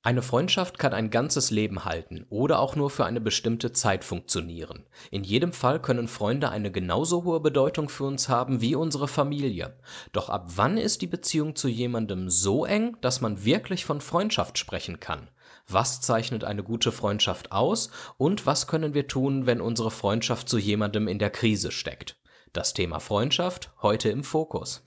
Eine Freundschaft kann ein ganzes Leben halten oder auch nur für eine bestimmte Zeit funktionieren. In jedem Fall können Freunde eine genauso hohe Bedeutung für uns haben wie unsere Familie. Doch ab wann ist die Beziehung zu jemandem so eng, dass man wirklich von Freundschaft sprechen kann? Was zeichnet eine gute Freundschaft aus und was können wir tun, wenn unsere Freundschaft zu jemandem in der Krise steckt? Das Thema Freundschaft heute im Fokus.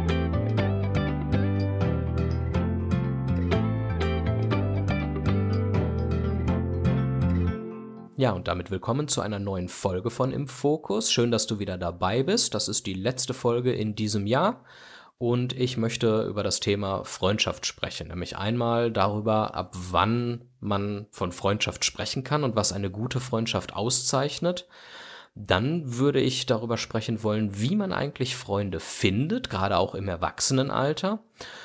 Ja, und damit willkommen zu einer neuen Folge von Im Fokus. Schön, dass du wieder dabei bist. Das ist die letzte Folge in diesem Jahr und ich möchte über das Thema Freundschaft sprechen. Nämlich einmal darüber, ab wann man von Freundschaft sprechen kann und was eine gute Freundschaft auszeichnet. Dann würde ich darüber sprechen wollen, wie man eigentlich Freunde findet, gerade auch im Erwachsenenalter.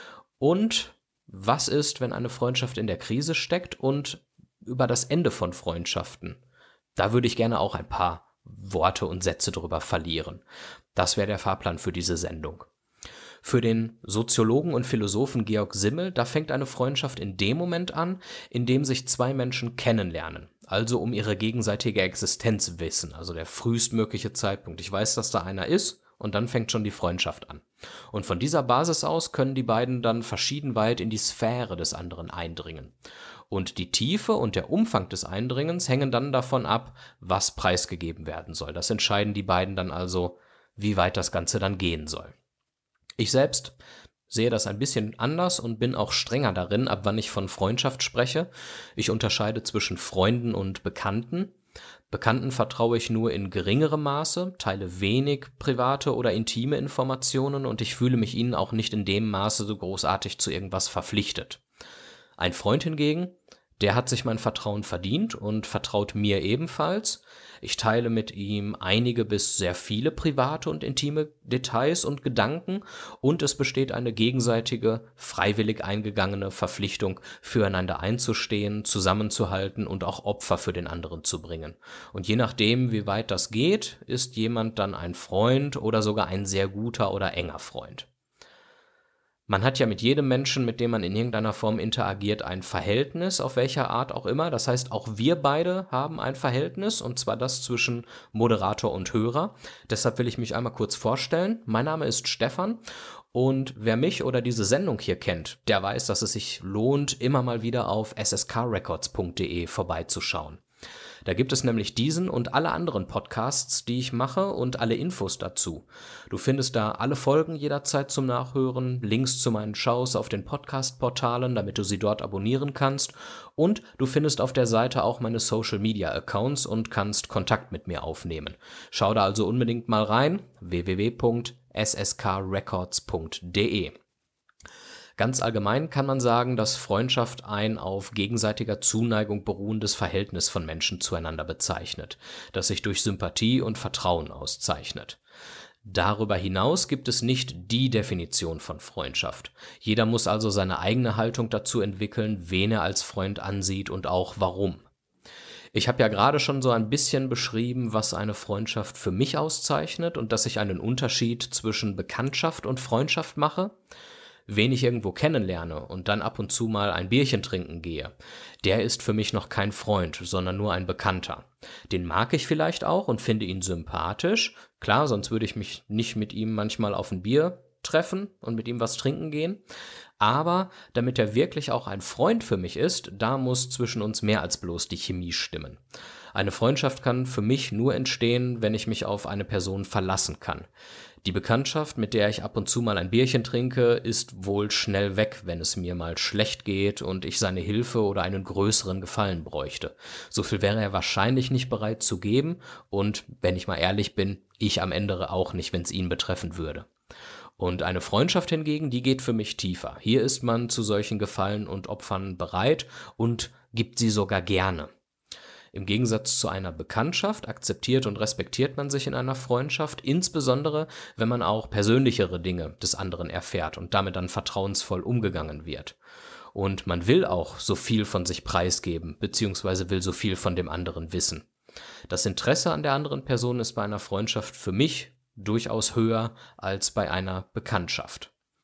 Und was ist, wenn eine Freundschaft in der Krise steckt, und über das Ende von Freundschaften. Da würde ich gerne auch ein paar Worte und Sätze drüber verlieren. Das wäre der Fahrplan für diese Sendung. Für den Soziologen und Philosophen Georg Simmel, da fängt eine Freundschaft in dem Moment an, in dem sich zwei Menschen kennenlernen, also um ihre gegenseitige Existenz wissen, also der frühestmögliche Zeitpunkt. Ich weiß, dass da einer ist, und dann fängt schon die Freundschaft an. Und von dieser Basis aus können die beiden dann verschieden weit in die Sphäre des anderen eindringen. Und die Tiefe und der Umfang des Eindringens hängen dann davon ab, was preisgegeben werden soll. Das entscheiden die beiden dann also, wie weit das Ganze dann gehen soll. Ich selbst sehe das ein bisschen anders und bin auch strenger darin, ab wann ich von Freundschaft spreche. Ich unterscheide zwischen Freunden und Bekannten. Bekannten vertraue ich nur in geringerem Maße, teile wenig private oder intime Informationen und ich fühle mich ihnen auch nicht in dem Maße so großartig zu irgendwas verpflichtet. Ein Freund hingegen, der hat sich mein Vertrauen verdient und vertraut mir ebenfalls. Ich teile mit ihm einige bis sehr viele private und intime Details und Gedanken und es besteht eine gegenseitige, freiwillig eingegangene Verpflichtung, füreinander einzustehen, zusammenzuhalten und auch Opfer für den anderen zu bringen. Und je nachdem, wie weit das geht, ist jemand dann ein Freund oder sogar ein sehr guter oder enger Freund. Man hat ja mit jedem Menschen, mit dem man in irgendeiner Form interagiert, ein Verhältnis, auf welcher Art auch immer. Das heißt, auch wir beide haben ein Verhältnis, und zwar das zwischen Moderator und Hörer. Deshalb will ich mich einmal kurz vorstellen. Mein Name ist Stefan und wer mich oder diese Sendung hier kennt, der weiß, dass es sich lohnt, immer mal wieder auf sskrecords.de vorbeizuschauen. Da gibt es nämlich diesen und alle anderen Podcasts, die ich mache, und alle Infos dazu. Du findest da alle Folgen jederzeit zum Nachhören, Links zu meinen Shows auf den Podcast-Portalen, damit du sie dort abonnieren kannst, und du findest auf der Seite auch meine Social-Media-Accounts und kannst Kontakt mit mir aufnehmen. Schau da also unbedingt mal rein, www.sskrecords.de. Ganz allgemein kann man sagen, dass Freundschaft ein auf gegenseitiger Zuneigung beruhendes Verhältnis von Menschen zueinander bezeichnet, das sich durch Sympathie und Vertrauen auszeichnet. Darüber hinaus gibt es nicht die Definition von Freundschaft. Jeder muss also seine eigene Haltung dazu entwickeln, wen er als Freund ansieht und auch warum. Ich habe ja gerade schon so ein bisschen beschrieben, was eine Freundschaft für mich auszeichnet und dass ich einen Unterschied zwischen Bekanntschaft und Freundschaft mache. Wen ich irgendwo kennenlerne und dann ab und zu mal ein Bierchen trinken gehe, der ist für mich noch kein Freund, sondern nur ein Bekannter. Den mag ich vielleicht auch und finde ihn sympathisch. Klar, sonst würde ich mich nicht mit ihm manchmal auf ein Bier treffen und mit ihm was trinken gehen. Aber damit er wirklich auch ein Freund für mich ist, da muss zwischen uns mehr als bloß die Chemie stimmen. Eine Freundschaft kann für mich nur entstehen, wenn ich mich auf eine Person verlassen kann. Die Bekanntschaft, mit der ich ab und zu mal ein Bierchen trinke, ist wohl schnell weg, wenn es mir mal schlecht geht und ich seine Hilfe oder einen größeren Gefallen bräuchte. So viel wäre er wahrscheinlich nicht bereit zu geben und, wenn ich mal ehrlich bin, ich am Ende auch nicht, wenn es ihn betreffen würde. Und eine Freundschaft hingegen, die geht für mich tiefer. Hier ist man zu solchen Gefallen und Opfern bereit und gibt sie sogar gerne. Im Gegensatz zu einer Bekanntschaft akzeptiert und respektiert man sich in einer Freundschaft, insbesondere wenn man auch persönlichere Dinge des anderen erfährt und damit dann vertrauensvoll umgegangen wird. Und man will auch so viel von sich preisgeben, beziehungsweise will so viel von dem anderen wissen. Das Interesse an der anderen Person ist bei einer Freundschaft für mich durchaus höher als bei einer Bekanntschaft.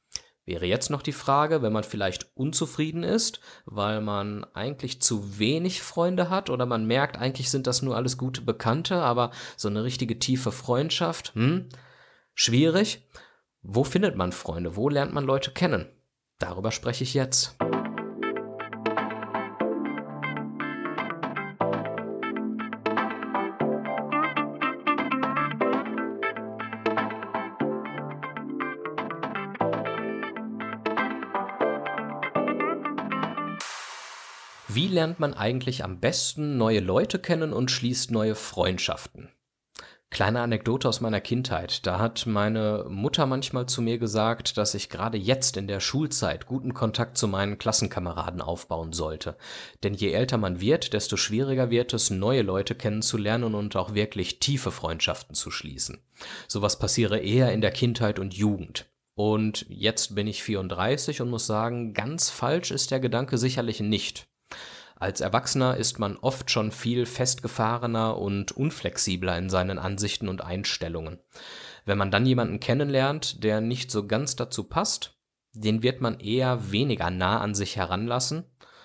Wäre jetzt noch die Frage, wenn man vielleicht unzufrieden ist, weil man eigentlich zu wenig Freunde hat oder man merkt, eigentlich sind das nur alles gute Bekannte, aber so eine richtige tiefe Freundschaft, schwierig. Wo findet man Freunde? Wo lernt man Leute kennen? Darüber spreche ich jetzt. Wie lernt man eigentlich am besten neue Leute kennen und schließt neue Freundschaften? Kleine Anekdote aus meiner Kindheit. Da hat meine Mutter manchmal zu mir gesagt, dass ich gerade jetzt in der Schulzeit guten Kontakt zu meinen Klassenkameraden aufbauen sollte. Denn je älter man wird, desto schwieriger wird es, neue Leute kennenzulernen und auch wirklich tiefe Freundschaften zu schließen. Sowas passiere eher in der Kindheit und Jugend. Und jetzt bin ich 34 und muss sagen, ganz falsch ist der Gedanke sicherlich nicht. Als Erwachsener ist man oft schon viel festgefahrener und unflexibler in seinen Ansichten und Einstellungen. Wenn man dann jemanden kennenlernt, der nicht so ganz dazu passt, den wird man eher weniger nah an sich heranlassen,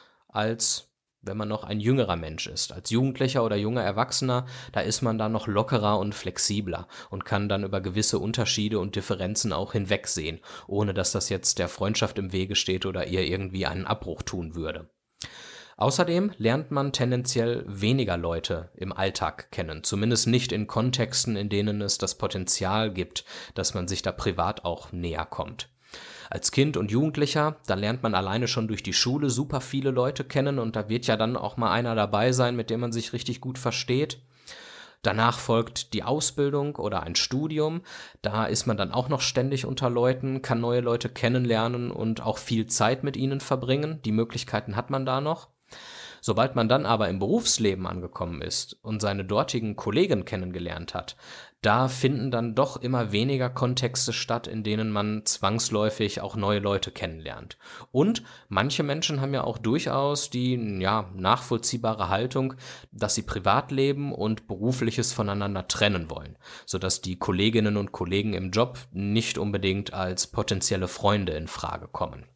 als wenn man noch ein jüngerer Mensch ist. Als Jugendlicher oder junger Erwachsener, da ist man dann noch lockerer und flexibler und kann dann über gewisse Unterschiede und Differenzen auch hinwegsehen, ohne dass das jetzt der Freundschaft im Wege steht oder ihr irgendwie einen Abbruch tun würde. Außerdem lernt man tendenziell weniger Leute im Alltag kennen, zumindest nicht in Kontexten, in denen es das Potenzial gibt, dass man sich da privat auch näher kommt. Als Kind und Jugendlicher, da lernt man alleine schon durch die Schule super viele Leute kennen und da wird ja dann auch mal einer dabei sein, mit dem man sich richtig gut versteht. Danach folgt die Ausbildung oder ein Studium, da ist man dann auch noch ständig unter Leuten, kann neue Leute kennenlernen und auch viel Zeit mit ihnen verbringen, die Möglichkeiten hat man da noch. Sobald man dann aber im Berufsleben angekommen ist und seine dortigen Kollegen kennengelernt hat, da finden dann doch immer weniger Kontexte statt, in denen man zwangsläufig auch neue Leute kennenlernt. Und manche Menschen haben ja auch durchaus die nachvollziehbare Haltung, dass sie Privatleben und Berufliches voneinander trennen wollen, sodass die Kolleginnen und Kollegen im Job nicht unbedingt als potenzielle Freunde in Frage kommen.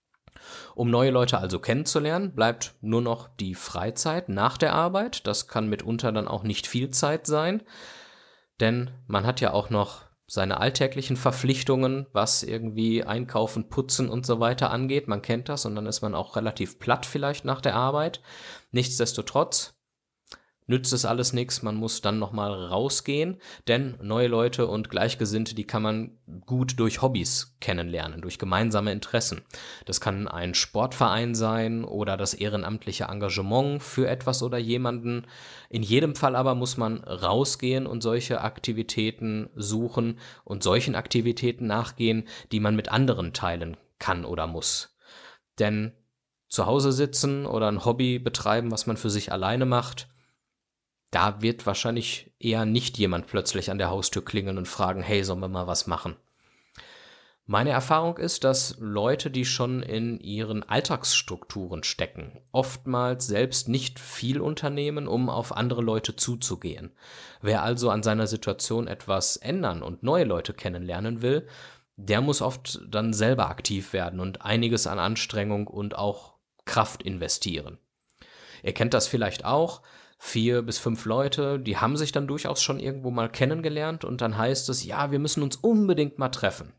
Um neue Leute also kennenzulernen, bleibt nur noch die Freizeit nach der Arbeit. Das kann mitunter dann auch nicht viel Zeit sein, denn man hat ja auch noch seine alltäglichen Verpflichtungen, was irgendwie Einkaufen, Putzen und so weiter angeht. Man kennt das und dann ist man auch relativ platt vielleicht nach der Arbeit. Nichtsdestotrotz nützt es alles nichts, man muss dann nochmal rausgehen, denn neue Leute und Gleichgesinnte, die kann man gut durch Hobbys kennenlernen, durch gemeinsame Interessen. Das kann ein Sportverein sein oder das ehrenamtliche Engagement für etwas oder jemanden. In jedem Fall aber muss man rausgehen und solche Aktivitäten suchen und solchen Aktivitäten nachgehen, die man mit anderen teilen kann oder muss. Denn zu Hause sitzen oder ein Hobby betreiben, was man für sich alleine macht, da wird wahrscheinlich eher nicht jemand plötzlich an der Haustür klingeln und fragen, hey, sollen wir mal was machen? Meine Erfahrung ist, dass Leute, die schon in ihren Alltagsstrukturen stecken, oftmals selbst nicht viel unternehmen, um auf andere Leute zuzugehen. Wer also an seiner Situation etwas ändern und neue Leute kennenlernen will, der muss oft dann selber aktiv werden und einiges an Anstrengung und auch Kraft investieren. Ihr kennt das vielleicht auch. 4 bis 5 Leute, die haben sich dann durchaus schon irgendwo mal kennengelernt und dann heißt es, ja, wir müssen uns unbedingt mal treffen.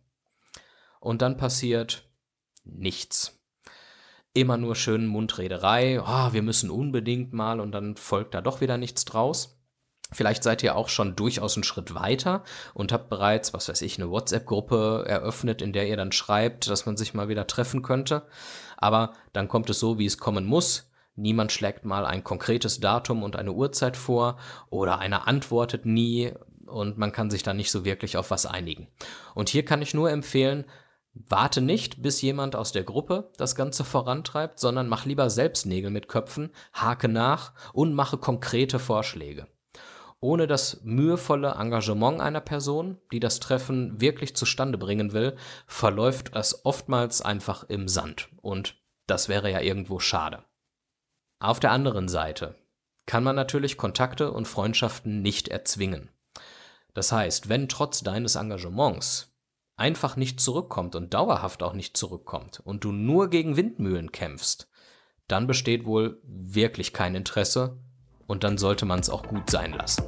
Und dann passiert nichts. Immer nur schön Mundrederei, wir müssen unbedingt mal und dann folgt da doch wieder nichts draus. Vielleicht seid ihr auch schon durchaus einen Schritt weiter und habt bereits, eine WhatsApp-Gruppe eröffnet, in der ihr dann schreibt, dass man sich mal wieder treffen könnte. Aber dann kommt es so, wie es kommen muss. Niemand schlägt mal ein konkretes Datum und eine Uhrzeit vor oder einer antwortet nie und man kann sich dann nicht so wirklich auf was einigen. Und hier kann ich nur empfehlen, warte nicht, bis jemand aus der Gruppe das Ganze vorantreibt, sondern mach lieber selbst Nägel mit Köpfen, hake nach und mache konkrete Vorschläge. Ohne das mühevolle Engagement einer Person, die das Treffen wirklich zustande bringen will, verläuft es oftmals einfach im Sand. Und das wäre ja irgendwo schade. Auf der anderen Seite kann man natürlich Kontakte und Freundschaften nicht erzwingen. Das heißt, wenn trotz deines Engagements einfach nicht zurückkommt und dauerhaft auch nicht zurückkommt und du nur gegen Windmühlen kämpfst, dann besteht wohl wirklich kein Interesse und dann sollte man es auch gut sein lassen.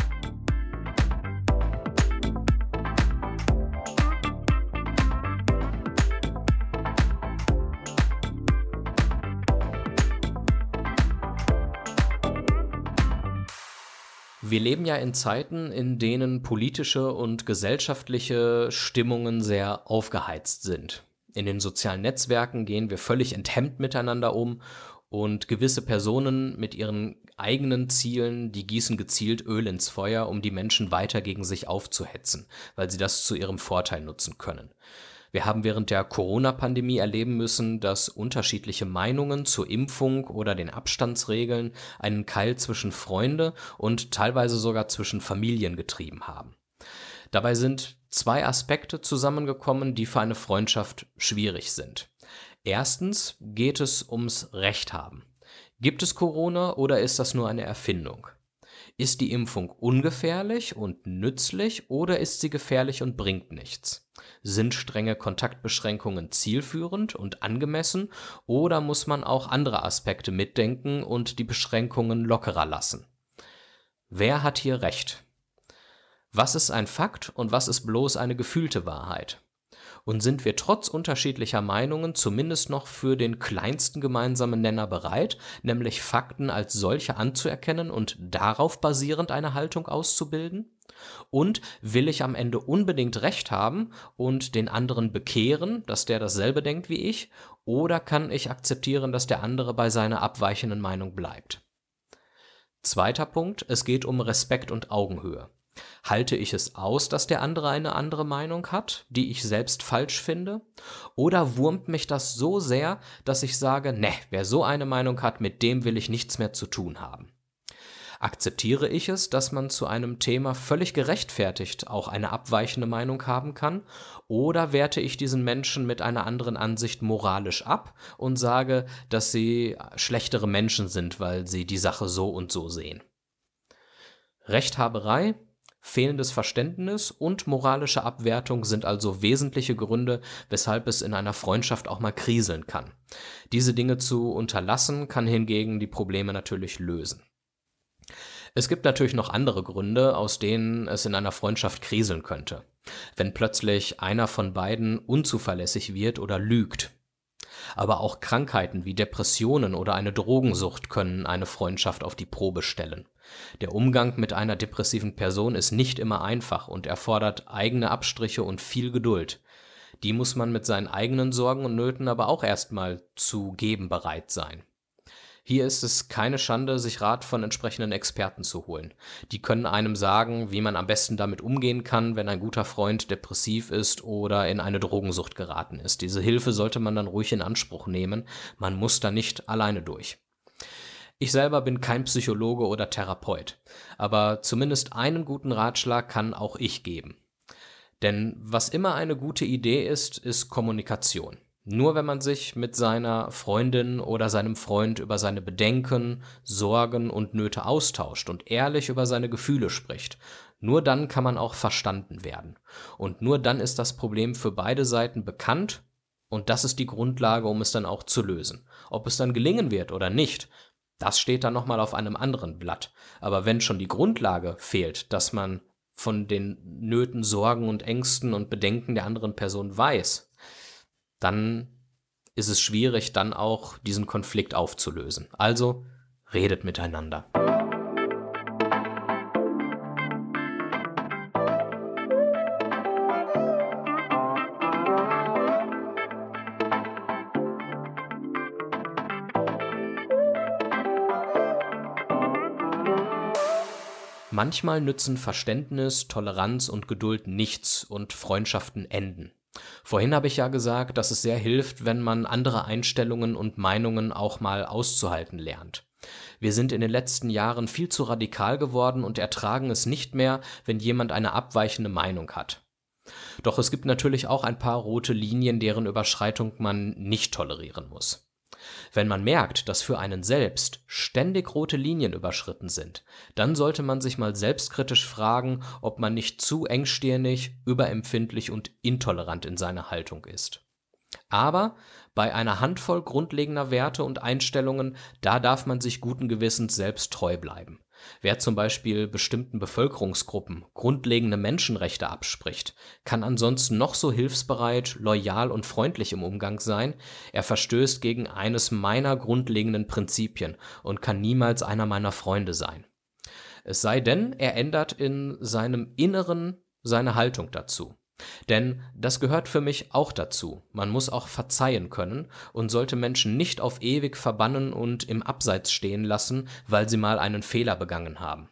Wir leben ja in Zeiten, in denen politische und gesellschaftliche Stimmungen sehr aufgeheizt sind. In den sozialen Netzwerken gehen wir völlig enthemmt miteinander um und gewisse Personen mit ihren eigenen Zielen, die gießen gezielt Öl ins Feuer, um die Menschen weiter gegen sich aufzuhetzen, weil sie das zu ihrem Vorteil nutzen können. Wir haben während der Corona-Pandemie erleben müssen, dass unterschiedliche Meinungen zur Impfung oder den Abstandsregeln einen Keil zwischen Freunde und teilweise sogar zwischen Familien getrieben haben. Dabei sind zwei Aspekte zusammengekommen, die für eine Freundschaft schwierig sind. Erstens geht es ums Recht haben. Gibt es Corona oder ist das nur eine Erfindung? Ist die Impfung ungefährlich und nützlich oder ist sie gefährlich und bringt nichts? Sind strenge Kontaktbeschränkungen zielführend und angemessen oder muss man auch andere Aspekte mitdenken und die Beschränkungen lockerer lassen? Wer hat hier Recht? Was ist ein Fakt und was ist bloß eine gefühlte Wahrheit? Und sind wir trotz unterschiedlicher Meinungen zumindest noch für den kleinsten gemeinsamen Nenner bereit, nämlich Fakten als solche anzuerkennen und darauf basierend eine Haltung auszubilden? Und will ich am Ende unbedingt Recht haben und den anderen bekehren, dass der dasselbe denkt wie ich, oder kann ich akzeptieren, dass der andere bei seiner abweichenden Meinung bleibt? Zweiter Punkt, es geht um Respekt und Augenhöhe. Halte ich es aus, dass der andere eine andere Meinung hat, die ich selbst falsch finde? Oder wurmt mich das so sehr, dass ich sage, ne, wer so eine Meinung hat, mit dem will ich nichts mehr zu tun haben? Akzeptiere ich es, dass man zu einem Thema völlig gerechtfertigt auch eine abweichende Meinung haben kann? Oder werte ich diesen Menschen mit einer anderen Ansicht moralisch ab und sage, dass sie schlechtere Menschen sind, weil sie die Sache so und so sehen? Rechthaberei, fehlendes Verständnis und moralische Abwertung sind also wesentliche Gründe, weshalb es in einer Freundschaft auch mal kriseln kann. Diese Dinge zu unterlassen, kann hingegen die Probleme natürlich lösen. Es gibt natürlich noch andere Gründe, aus denen es in einer Freundschaft kriseln könnte. Wenn plötzlich einer von beiden unzuverlässig wird oder lügt. Aber auch Krankheiten wie Depressionen oder eine Drogensucht können eine Freundschaft auf die Probe stellen. Der Umgang mit einer depressiven Person ist nicht immer einfach und erfordert eigene Abstriche und viel Geduld. Die muss man mit seinen eigenen Sorgen und Nöten aber auch erstmal zu geben bereit sein. Hier ist es keine Schande, sich Rat von entsprechenden Experten zu holen. Die können einem sagen, wie man am besten damit umgehen kann, wenn ein guter Freund depressiv ist oder in eine Drogensucht geraten ist. Diese Hilfe sollte man dann ruhig in Anspruch nehmen. Man muss da nicht alleine durch. Ich selber bin kein Psychologe oder Therapeut, aber zumindest einen guten Ratschlag kann auch ich geben. Denn was immer eine gute Idee ist, ist Kommunikation. Nur wenn man sich mit seiner Freundin oder seinem Freund über seine Bedenken, Sorgen und Nöte austauscht und ehrlich über seine Gefühle spricht, nur dann kann man auch verstanden werden. Und nur dann ist das Problem für beide Seiten bekannt und das ist die Grundlage, um es dann auch zu lösen. Ob es dann gelingen wird oder nicht, das steht dann nochmal auf einem anderen Blatt. Aber wenn schon die Grundlage fehlt, dass man von den Nöten, Sorgen und Ängsten und Bedenken der anderen Person weiß, dann ist es schwierig, dann auch diesen Konflikt aufzulösen. Also redet miteinander. Manchmal nützen Verständnis, Toleranz und Geduld nichts und Freundschaften enden. Vorhin habe ich ja gesagt, dass es sehr hilft, wenn man andere Einstellungen und Meinungen auch mal auszuhalten lernt. Wir sind in den letzten Jahren viel zu radikal geworden und ertragen es nicht mehr, wenn jemand eine abweichende Meinung hat. Doch es gibt natürlich auch ein paar rote Linien, deren Überschreitung man nicht tolerieren muss. Wenn man merkt, dass für einen selbst ständig rote Linien überschritten sind, dann sollte man sich mal selbstkritisch fragen, ob man nicht zu engstirnig, überempfindlich und intolerant in seiner Haltung ist. Aber bei einer Handvoll grundlegender Werte und Einstellungen, da darf man sich guten Gewissens selbst treu bleiben. Wer zum Beispiel bestimmten Bevölkerungsgruppen grundlegende Menschenrechte abspricht, kann ansonsten noch so hilfsbereit, loyal und freundlich im Umgang sein, er verstößt gegen eines meiner grundlegenden Prinzipien und kann niemals einer meiner Freunde sein. Es sei denn, er ändert in seinem Inneren seine Haltung dazu. Denn das gehört für mich auch dazu. Man muss auch verzeihen können und sollte Menschen nicht auf ewig verbannen und im Abseits stehen lassen, weil sie mal einen Fehler begangen haben.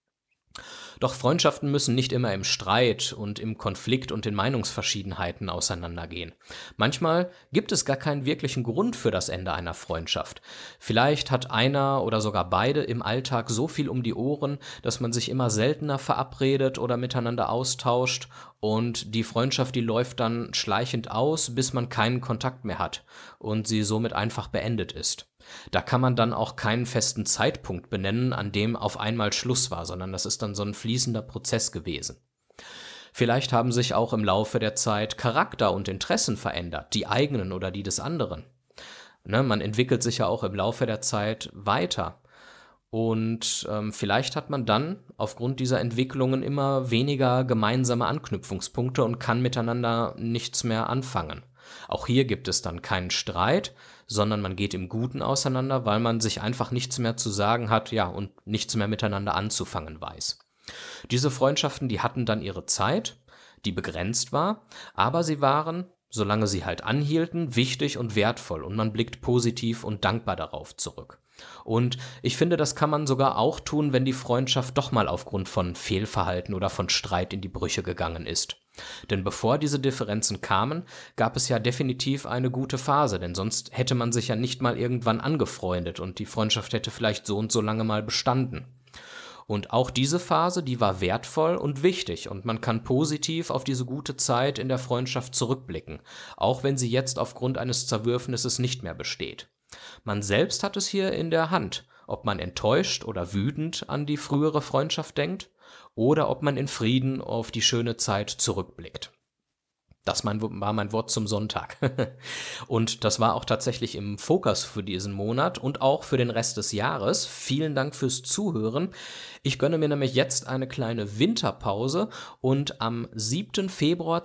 Doch Freundschaften müssen nicht immer im Streit und im Konflikt und in Meinungsverschiedenheiten auseinandergehen. Manchmal gibt es gar keinen wirklichen Grund für das Ende einer Freundschaft. Vielleicht hat einer oder sogar beide im Alltag so viel um die Ohren, dass man sich immer seltener verabredet oder miteinander austauscht und die Freundschaft, die läuft dann schleichend aus, bis man keinen Kontakt mehr hat und sie somit einfach beendet ist. Da kann man dann auch keinen festen Zeitpunkt benennen, an dem auf einmal Schluss war, sondern das ist dann so ein fließender Prozess gewesen. Vielleicht haben sich auch im Laufe der Zeit Charakter und Interessen verändert, die eigenen oder die des anderen. Man entwickelt sich ja auch im Laufe der Zeit weiter. Und vielleicht hat man dann aufgrund dieser Entwicklungen immer weniger gemeinsame Anknüpfungspunkte und kann miteinander nichts mehr anfangen. Auch hier gibt es dann keinen Streit, sondern man geht im Guten auseinander, weil man sich einfach nichts mehr zu sagen hat, ja, und nichts mehr miteinander anzufangen weiß. Diese Freundschaften, die hatten dann ihre Zeit, die begrenzt war, aber sie waren, solange sie halt anhielten, wichtig und wertvoll und man blickt positiv und dankbar darauf zurück. Und ich finde, das kann man sogar auch tun, wenn die Freundschaft doch mal aufgrund von Fehlverhalten oder von Streit in die Brüche gegangen ist. Denn bevor diese Differenzen kamen, gab es ja definitiv eine gute Phase, denn sonst hätte man sich ja nicht mal irgendwann angefreundet und die Freundschaft hätte vielleicht so und so lange mal bestanden. Und auch diese Phase, die war wertvoll und wichtig und man kann positiv auf diese gute Zeit in der Freundschaft zurückblicken, auch wenn sie jetzt aufgrund eines Zerwürfnisses nicht mehr besteht. Man selbst hat es hier in der Hand, ob man enttäuscht oder wütend an die frühere Freundschaft denkt oder ob man in Frieden auf die schöne Zeit zurückblickt. Das war mein Wort zum Sonntag. Und das war auch tatsächlich im Fokus für diesen Monat und auch für den Rest des Jahres. Vielen Dank fürs Zuhören. Ich gönne mir nämlich jetzt eine kleine Winterpause und am 7. Februar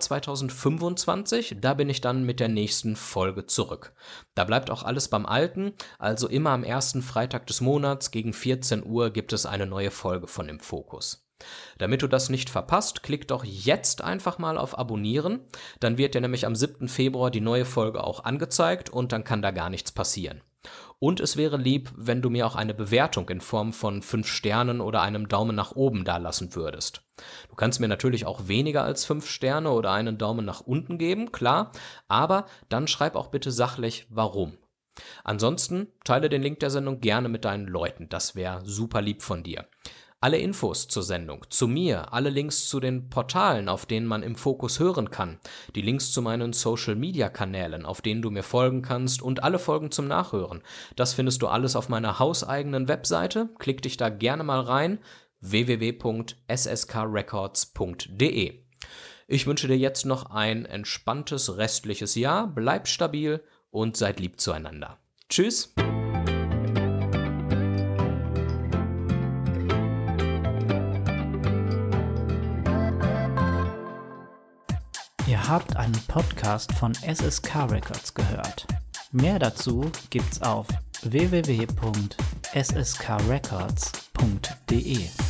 2025, da bin ich dann mit der nächsten Folge zurück. Da bleibt auch alles beim Alten, also immer am ersten Freitag des Monats gegen 14 Uhr gibt es eine neue Folge von Im Fokus. Damit du das nicht verpasst, klick doch jetzt einfach mal auf Abonnieren, dann wird dir nämlich am 7. Februar die neue Folge auch angezeigt und dann kann da gar nichts passieren. Und es wäre lieb, wenn du mir auch eine Bewertung in Form von 5 Sternen oder einem Daumen nach oben dalassen würdest. Du kannst mir natürlich auch weniger als 5 Sterne oder einen Daumen nach unten geben, klar, aber dann schreib auch bitte sachlich, warum. Ansonsten teile den Link der Sendung gerne mit deinen Leuten, das wäre super lieb von dir. Alle Infos zur Sendung, zu mir, alle Links zu den Portalen, auf denen man Im Fokus hören kann, die Links zu meinen Social-Media-Kanälen, auf denen du mir folgen kannst und alle Folgen zum Nachhören. Das findest du alles auf meiner hauseigenen Webseite. Klick dich da gerne mal rein, www.sskrecords.de. Ich wünsche dir jetzt noch ein entspanntes restliches Jahr, bleib stabil und seid lieb zueinander. Tschüss! Ihr habt einen Podcast von SSK Records gehört. Mehr dazu gibt's auf www.sskrecords.de.